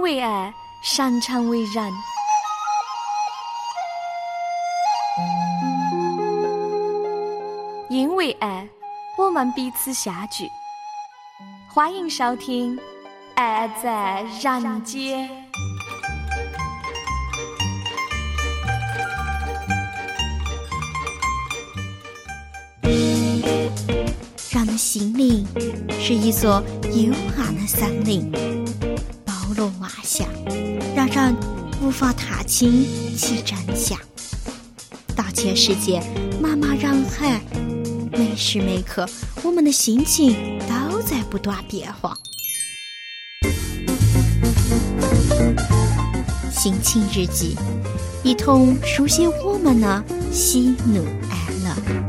因为爱擅长为人。因为爱，我们彼此相聚。欢迎收听《爱在人间》。 人的心灵是一座幽暗的森林，包罗万象，让人无法踏清其真相。大千世界，茫茫人海，每时每刻，我们的心情都在不断变化。心情日记，一同书写我们的喜怒哀乐。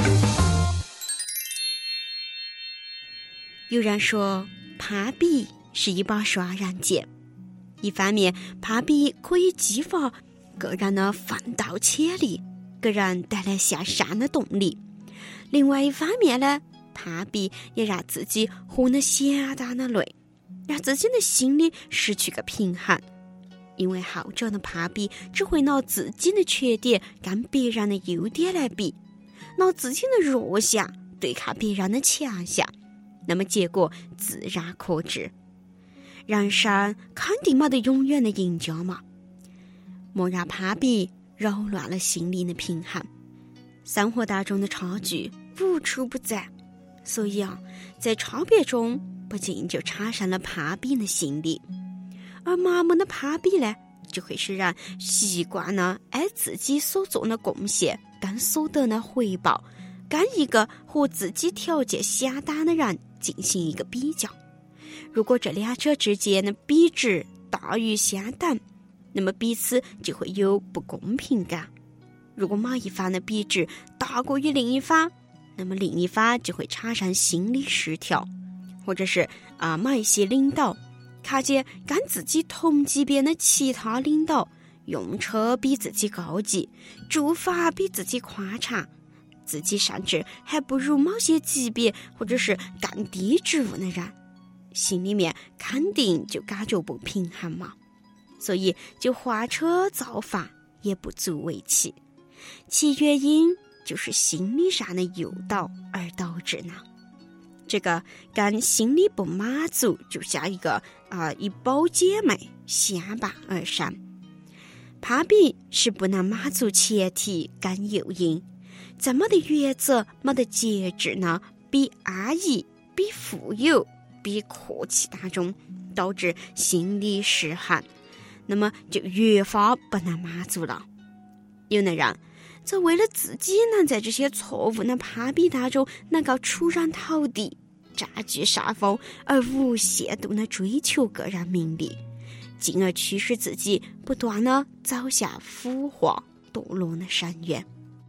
有人说，攀比是一把双刃剑。一方面，攀比可以激发个人的奋斗潜力，给人带来向上的动力；另外一方面呢，攀比也让自己混得相当的累，让自己的心里失去个平衡。因为后者的攀比只会拿自己的缺点跟别人的优点来比，拿自己的弱项对抗别人的强项，那么结果自然可知。人生肯定没得永远的赢家嘛，莫让攀比扰乱了心灵的平衡。生活当中的差距无处不在，所以在差别中不禁就产生了攀比的心理，而盲目的攀比呢，就会使人习惯了按自己所做的贡献跟所得的回报，跟一个和自己条件相当的人进行一个比较。如果这两者之间的比值大于相等，那么彼此就会有不公平感。如果某一方的比值大过于另一方，那么另一方就会产生心理失调，或者是某一些领导看见跟自己同级别的其他领导用车比自己高级，住房比自己宽敞，自己甚至还不如某些级别或者是更低职务的人，心里面肯定就感觉不平衡嘛，所以就换车造反也不足为奇。其原因就是心理上的诱导而导致呢。这个跟心理不满足就像一包姐妹相伴而生。攀比是不能满足前提跟诱因，在没得原则没得节制呢，比安逸比富有比客气当中，导致心理失衡，那么就越发不能满足了。有的人则为了自己能在这些错误的攀比当中能够出人头地，占据上风，而无限度的追求个人名利，进而驱使自己不断的走向腐化堕落的深渊。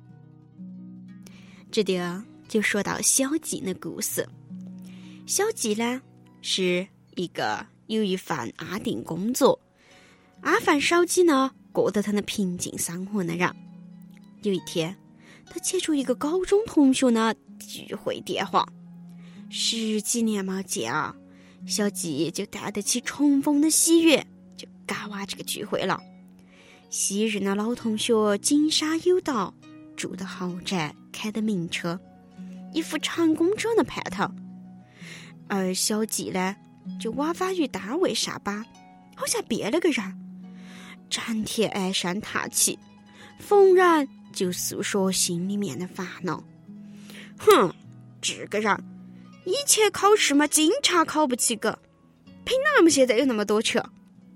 这点就说到小季的故事。小季呢，是有一份安定工作，安分守己呢，过得他的平静生活的人。有一天，他接触一个高中同学的聚会电话，10几年没见小季就带得起重逢的喜悦，就赶往这个聚会了。昔日的老同学经商有道，住的豪宅，开的名车，一副成功者的盼头。而小季呢，就往返于单位上班，好像变了个人，整天唉声叹气，逢人就诉说心里面的烦恼。这个人以前考试嘛，经常考不起个，凭哪么现在有那么多钱？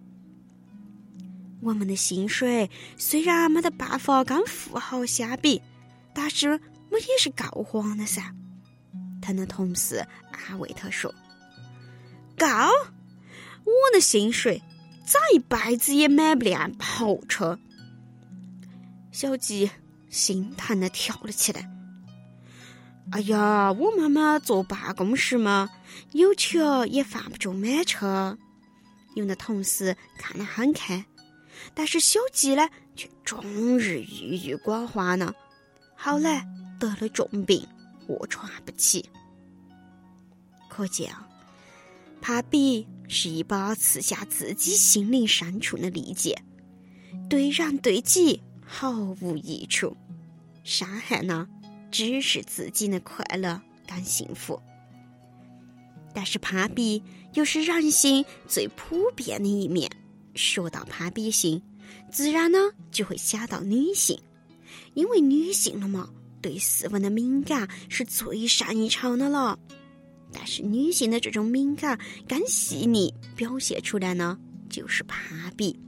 我们的薪水虽然没得办法跟富豪相比，但是我也是够花的噻。他的同事安慰他说：够？我的薪水咋一辈子也买不辆跑车？小季心疼的跳了起来。哎呀，我妈妈坐办公室嘛，有钱也犯不着买车。有的同事看得很开，但是小季呢，却终日郁郁寡欢呢。后来得了重病，卧床不起。可见攀比是一把刺下自己心灵深处的利剑，对人对己毫无益处，伤害呢只是自己的快乐跟幸福。但是攀比又是人性最普遍的一面，说到攀比心，自然呢就会想到女性，因为女性了嘛，对斯文的敏感是最擅长的了。但是女性的这种敏感跟细腻表现出来呢，就是攀比。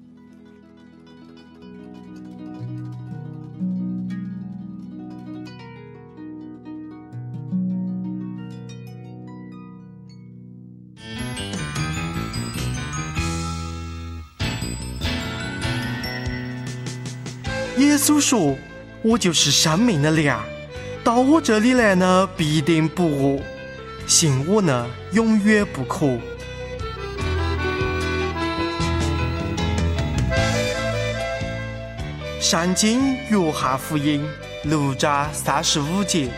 耶稣说，我就是生命的粮，到我这里来呢，必定不饿，信我呢，永远不渴。圣经约翰福音6章35节。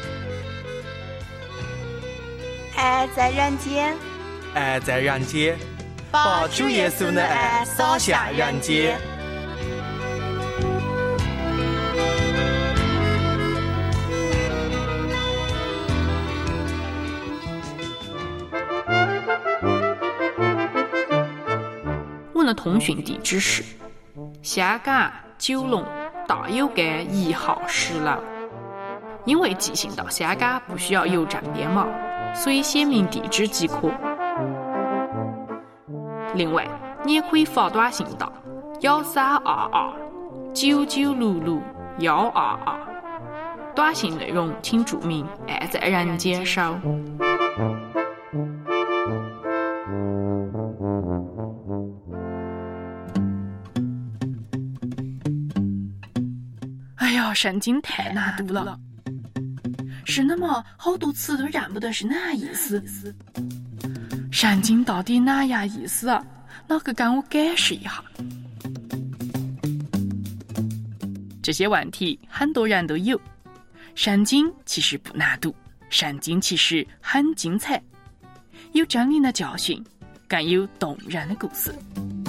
爱在人间， 爱在人间，把主耶稣的爱洒向人间。 我的通讯地址是香港九龙大有街1号10楼。因为寄信到香港不需要邮政编码，所以写明地址即可。另外，你也可以发短信到132299661122，短信内容请注明“爱在人间收”。哎呀，圣经太难读了，是那么好多词都认不得是哪意思。圣经到底哪样意思啊？哪个跟我解释一下？这些问题很多人都有。圣经其实不难读，圣经其实很精彩，有真理的教训，更有动人的故事。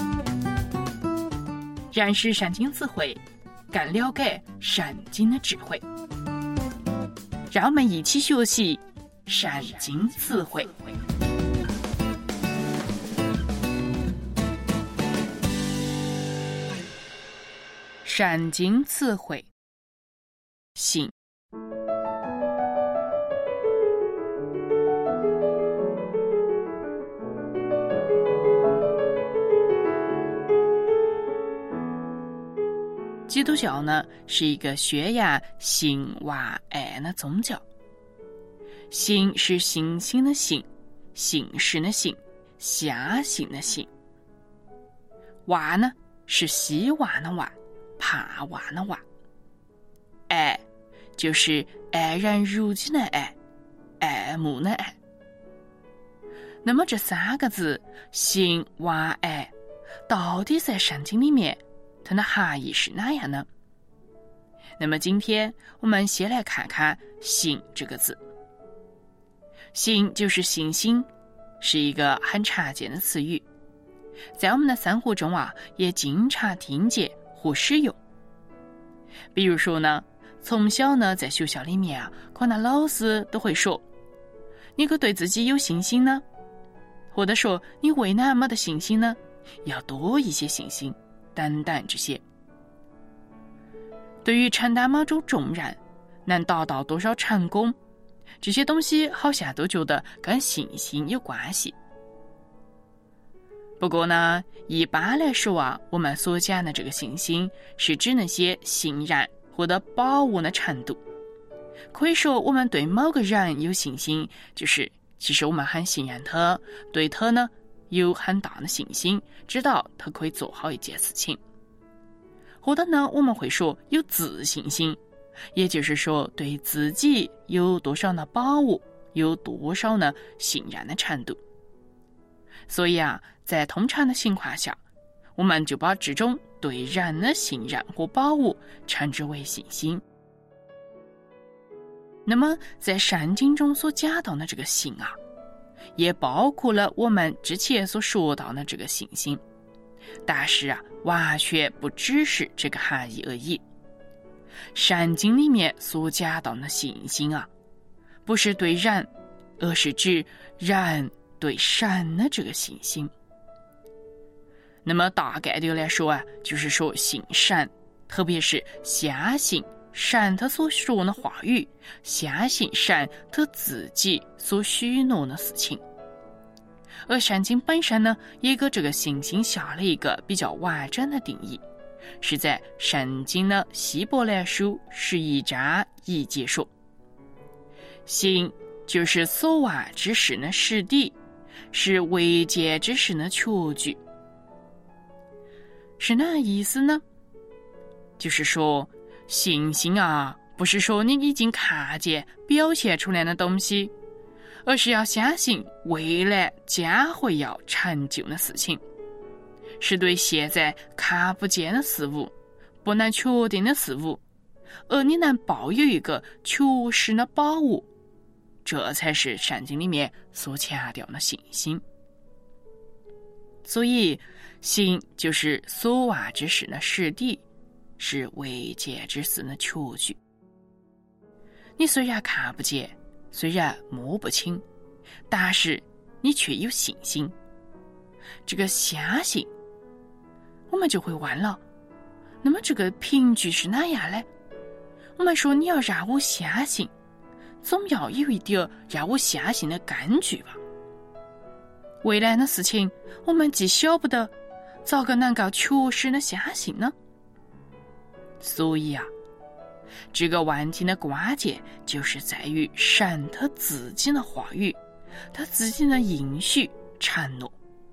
认识圣经词汇，更了解圣经的智慧。让我们一起学习圣经词汇。圣经词汇：信。基督教呢是一个宣扬信望爱的宗教。信是信心的信，信实的信，相信的信。望呢是希望的望，盼望的望。爱就是爱人如己的爱，爱慕的爱。那么这三个字信望爱到底在圣经里面它的含义是哪样呢？那么今天我们先来看看信这个字。信就是信心，是一个很常见的词语，在我们的生活中啊也经常听见或使用。比如说呢，从小呢在学校里面啊，可能老师都会说你可对自己有信心呢，或者说你为哪没得信心呢，要多一些信心等等这些。对于承担某种重任，能达到多少成功，这些东西好像都觉得跟信心有关系。不过呢，一般来说啊，我们所讲的这个信心是指那些信任或者把握的程度。可以说我们对某个人有信心，就是其实我们很信任他，对他呢有很大的信心，知道他可以做好一件事情。或者呢，我们会说有自信心，也就是说对自己有多少的把握，有多少呢信任的程度。所以啊，在通常的情况下，我们就把这种对人的信任和把握称之为信心。那么在圣经中所讲到的这个信啊， 也包括了我们之前所说到的这个信心，但是完全不只是这个含义而已。圣经里面所讲到的信心不是对人，而是指人对神的这个信心。那么大概的来说就是说信神，特别是相信神他所说的话语，相信神他自己所许诺的事情。而圣经本身呢，也给这个信心下了一个比较完整的定义，是在圣经的希伯来书11章1节说，信就是所望之事的实底，是未见之事的确据。是哪意思呢？就是说信心不是说你已经看见表现出来的东西，而是要相信未来将会要成就的事情，是对现在看不见的事物、不能确定的事物，而你能抱有一个确实的把握，这才是圣经里面所强调的信心。所以信就是所望之事的实底，是未见之事的确据。你虽然看不见，虽然摸不清，但是你却有信心。这个相信，我们就会问了，那么这个凭据是哪样呢？我们说你要让我相信，总要有一点让我相信的根据吧。未来的事情我们既晓不得，咋个能够确实的相信呢？所以这个问题的关键就是在于神他自己的话语，他自己的应许承诺。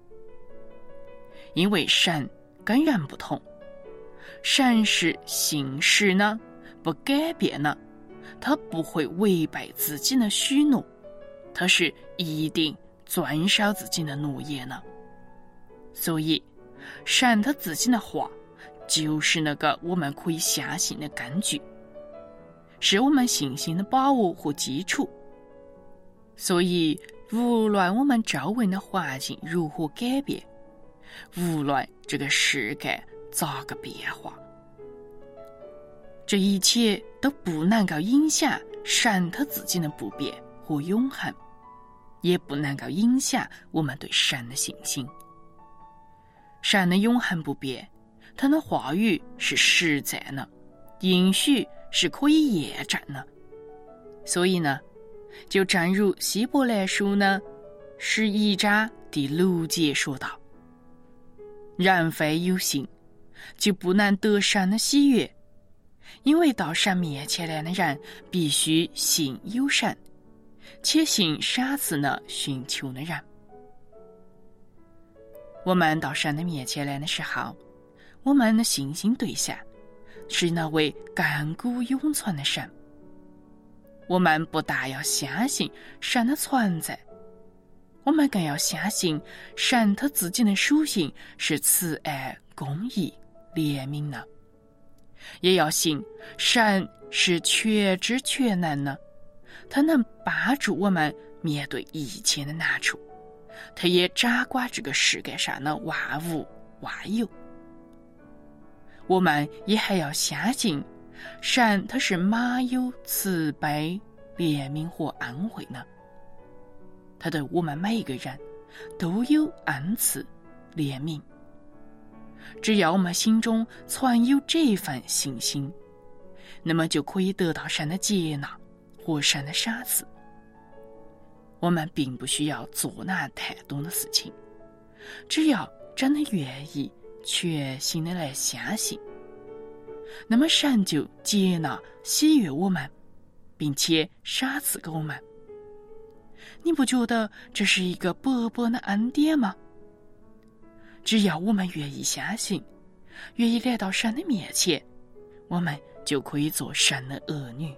因为神跟人不同，神是信实呢，不改变呢，他不会违背自己的许诺，他是一定遵守自己的诺言呢。所以神他自己的话就是那个我们可以相信的根据，是我们信心的把握和基础。所以无论我们周围的环境如何改变，无论这个世界咋个变化，这一切都不能够影响神他自己的不变和永恒，也不能够影响我们对神的信心。神的永恒不变，他的话语是实在的，应许是可以验证的。所以呢，就正如希伯来书呢11章第6节说道，人非有信，就不能得神的喜悦，因为到神面前来的人必须信有神，且信赏赐呢寻求的人。我们到神的面前来的时候，我们的信心对象是那位亘古永存的神。我们不但要相信神的存在，我们更要相信神他自己的属性是慈爱、公义、怜悯的，也要信神是全知全能的，他能帮助我们面对一切的难处，他也掌管这个世界上的万物万有。我们也还要相信神他是满有慈悲、怜悯和恩惠的，他对我们每一个人都有恩慈、怜悯。只要我们心中存有这一份信心，那么就可以得到神的接纳和神的赏赐。我们并不需要做难太多的事情，只要真的愿意全心的来相信，那么神就接纳喜悦我们，并且赏赐给我们。你不觉得这是一个薄薄的恩典吗？只要我们愿意相信，愿意来到神的面前，我们就可以做神的儿女。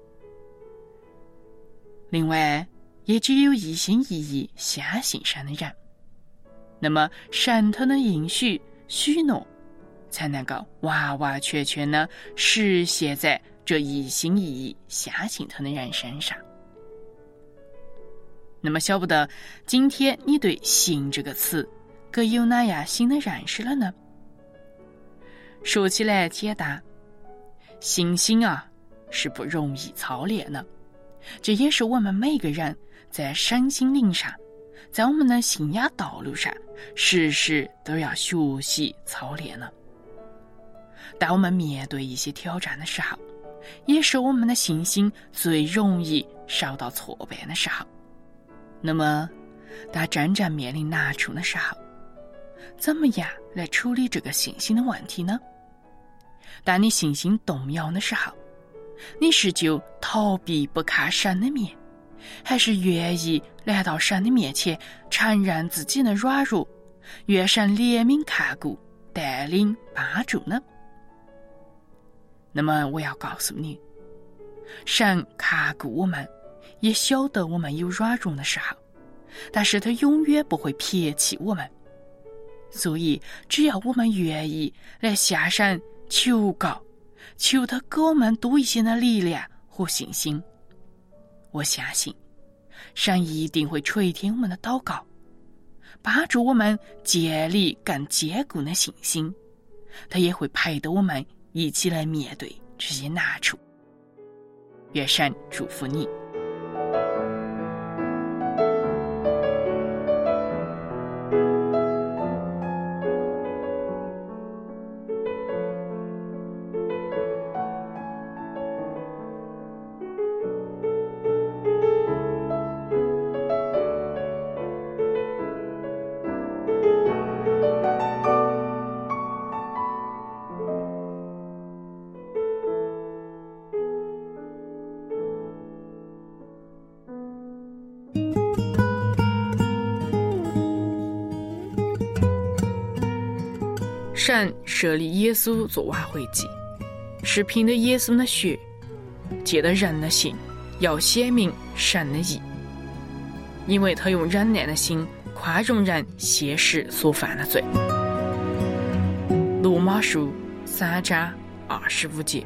另外，也只有一心一意相信神的人，那么神他的应许、许诺才能够完完全全的实现在这一心一意相信他的人身上。 那么晓不得今天你对信这个词可有哪样新的认识了呢？说起来简单，信心是不容易操练的，这也是我们每个人在身心灵上，在我们的信仰道路上时时都要学习操练的。当我们面对一些挑战的时候，也是我们的信心最容易受到挫败的时候。那么当真正面临难处的时候，怎么样来处理这个信心的问题呢？当你信心动摇的时候，你是就逃避不看神的面，还是愿意来到神的面前承认自己的软弱，愿神怜悯看顾带领帮助呢？那么我要告诉你，神看顾我们，也晓得我们有软弱的时候，但是他永远不会撇弃我们。所以只要我们愿意来向神求告，求他给我们多一些的力量和信心，我相信神一定会垂听我们的祷告，帮助我们建立更坚固的信心。他也会陪着我们一起来面对这些难处。愿神祝福你。神设立耶稣做挽回祭，是凭着耶稣的血，借着人的信，要显明神的义，因为他用忍耐的心宽容人现时所犯的罪。罗马书3章25节。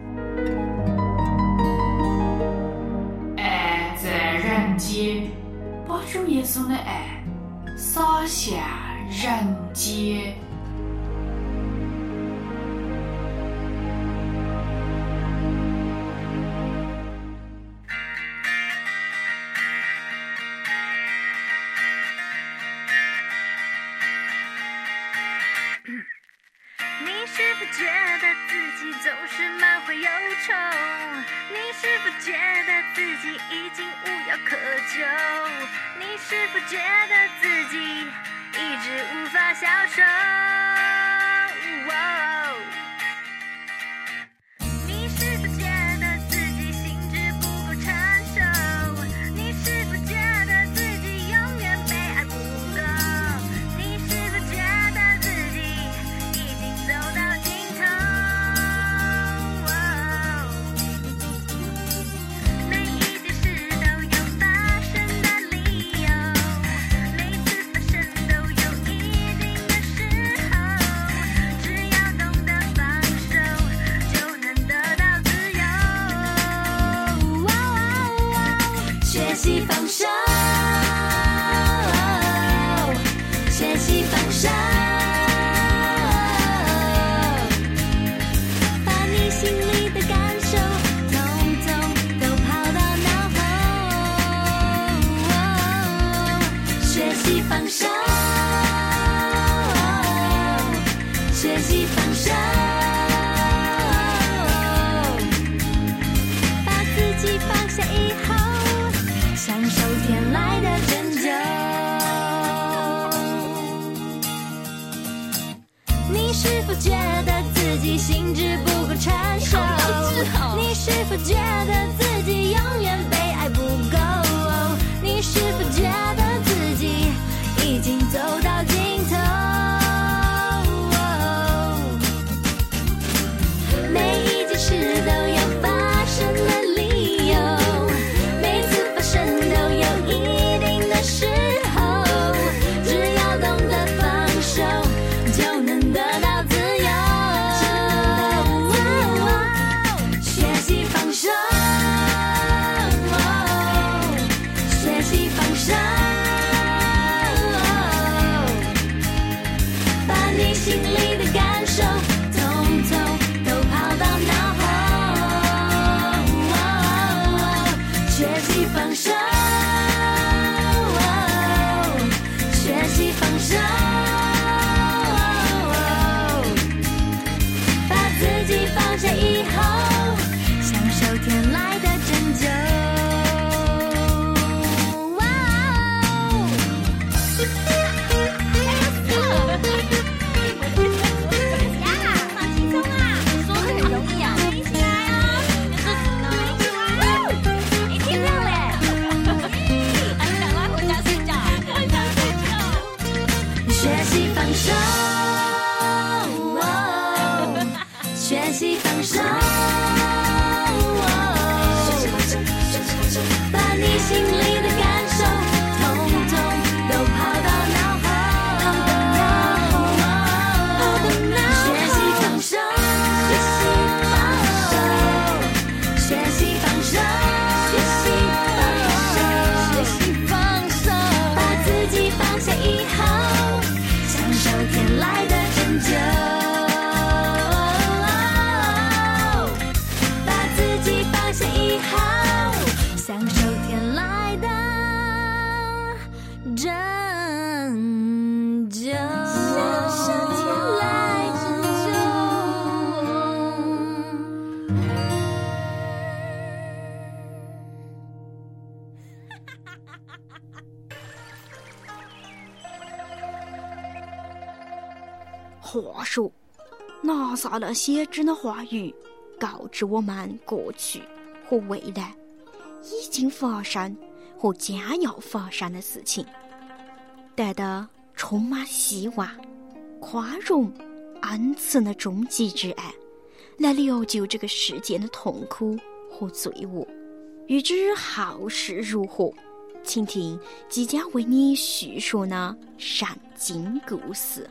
爱在人间，把主耶稣的爱洒向人间。 你是否觉得自己总是满怀忧愁？你是否觉得自己已经无药可救？你是否觉得自己一直无法消受？你是否觉得自己心智不够成熟？你是否觉得自己永远被爱不够？你是否觉得自己已经走到尽头？每一件事都有发生的理由，每次发生都有一定的时候，只要懂得放手，就能得到自由。学习放手，学习放手，把你心里的感受统统都抛到脑后。学习放手，学习放手，把自己放下以后，享受天来的拯救。你是否觉得自己心智不够成熟？你是否觉得自己永远被爱不够？你是否觉得自己已经走到尽头？ 放手，学习放手，把自己放下以后，享受天来的拯救。学习放手，把你心里的感受统统都抛到脑后。学习放手，学习放手，把自己放下以后，享受天来的拯救。以后，享受天来的拯救。享受天来拯救。话说，拿撒勒先知的话语告知我们过去和未来已经发生和将要发生的事情，带着充满希望、宽容、恩慈的终极之爱，来疗救这个世界的痛苦和罪恶。欲知后事如何，请听即将为你叙述的圣经故事。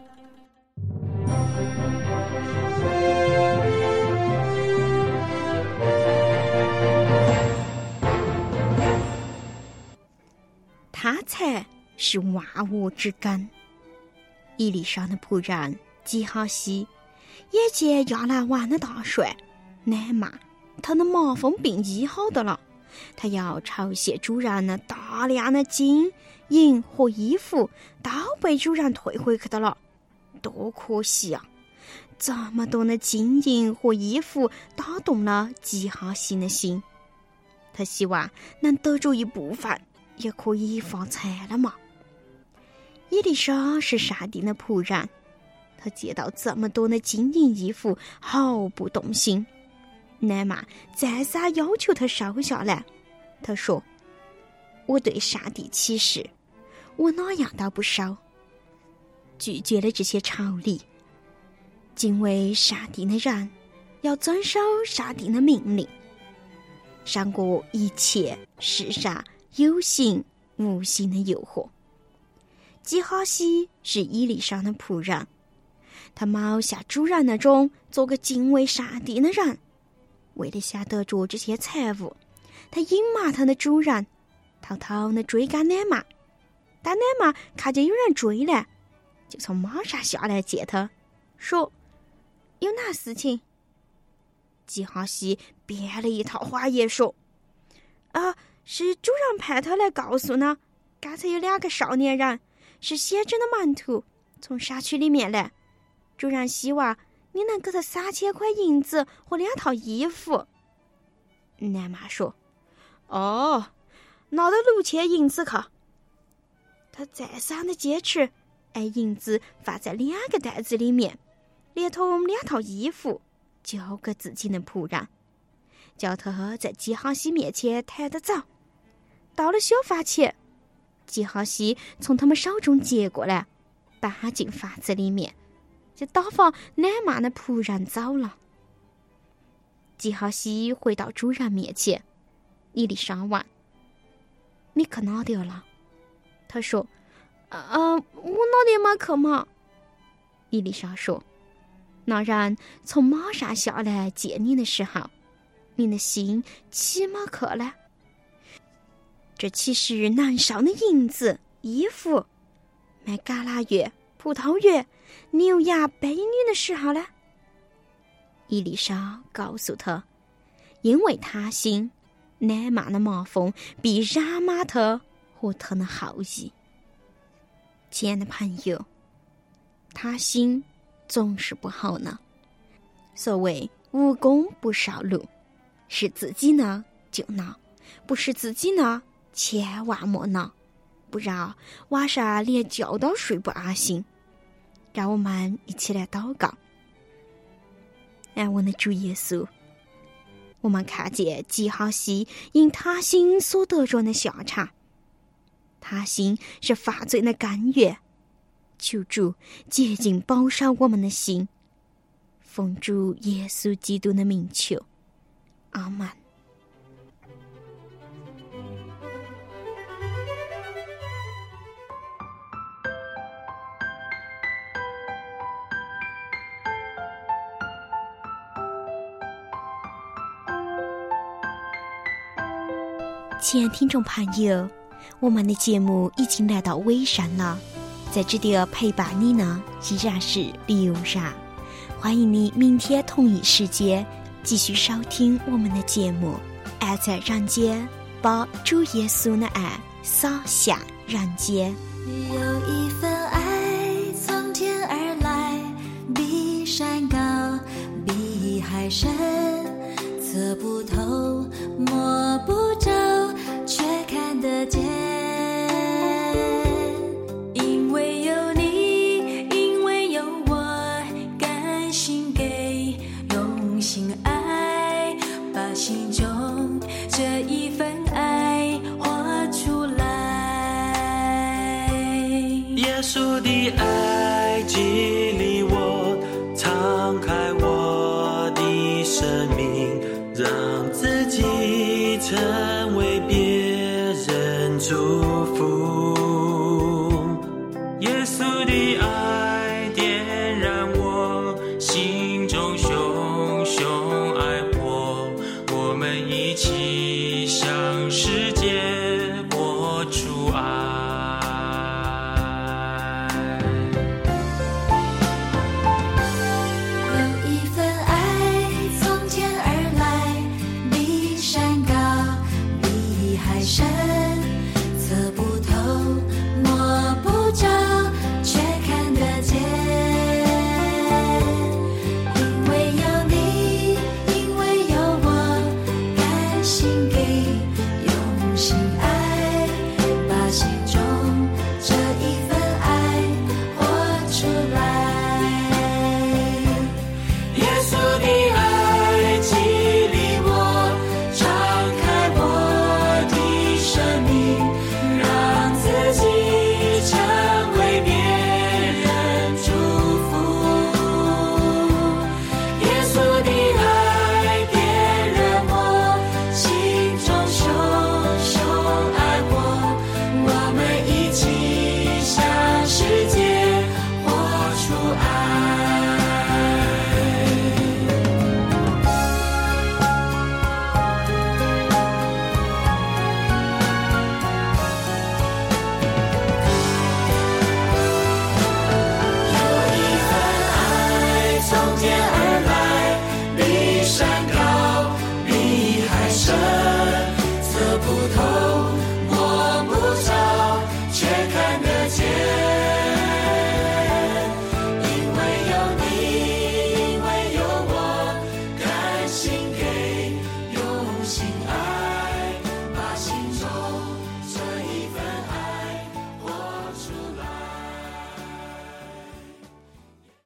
他才是万物之根。伊丽莎的仆人基哈西也见亚兰王的大帅乃玛，他的麻风病医好的了，他要酬谢主人的大量的金银和衣服都被主人退回去的了，多可惜啊！这么多的金银和衣服打动了基哈西的心，他希望能得着一部分，也可以发财了嘛。伊丽莎是上帝的仆人，他见到这么多的金银衣服毫不动心。乃玛再三要求他收下来，他说：我对上帝起誓，我哪样都不收。拒绝了这些朝礼。敬畏上帝的人要遵守上帝的命令，胜过一切世上有形无形的诱惑。基哈西是伊丽莎的仆人，他mau像主人那种做个敬畏上帝的人。为了想得着这些财物，他隐瞒他的主人，偷偷地追赶乃玛。但乃玛看见有人追来，就从马上下来见他，说：有哪事情？基哈西编了一套话言说：是主人派他来告诉呢，刚才有2个少年人是先知的门徒，从沙区里面来，主人希望你能给他3000块银子和2套衣服。乃玛说：拿到6000银子去。他再三的坚持，把银子放在2个袋子里面，连同2套衣服交给自己的仆人，叫他在基哈西面前抬得走。到了小饭前，基哈西从他们手中接过来，搬进房子里面，就打发乃玛的仆人走了。基哈西回到主人面前，伊丽莎问：你去哪里了？他说：我哪里没去嘛。伊丽莎说：那人从马上下来见你的时候，你的心岂没去了？这岂是难少的银子、衣服，买橄榄叶、葡萄叶、牛羊、婢女的时候呢？伊丽莎告诉他：因为他心， 乃玛的马蜂比拉玛特和他的后裔。亲爱的朋友，他心总是不好呢。所谓无功不受禄，是自己呢就恼，不是自己呢千万莫恼，不然晚上连觉都睡不安心。让我们一起来祷告。爱我的主耶稣，我们看见记号西因他心所得着的下场，他心是犯罪的根源，求主洁净保守我们的心，奉主耶稣基督的名求，阿们。亲爱听众朋友，我们的节目已经来到尾声了，在这里陪伴你呢依然是刘然，欢迎你明天同一时间继续收听我们的节目。爱在人间，把主耶稣的爱洒向人间。 有一份爱从天而来，比山高，比海深，测不透，摸不着，却看得见。因为有你，因为有我，甘心给，用心爱，把心中这一份爱活出来。 耶稣的爱激励我，敞开我的生命，让自己成为别人祝福。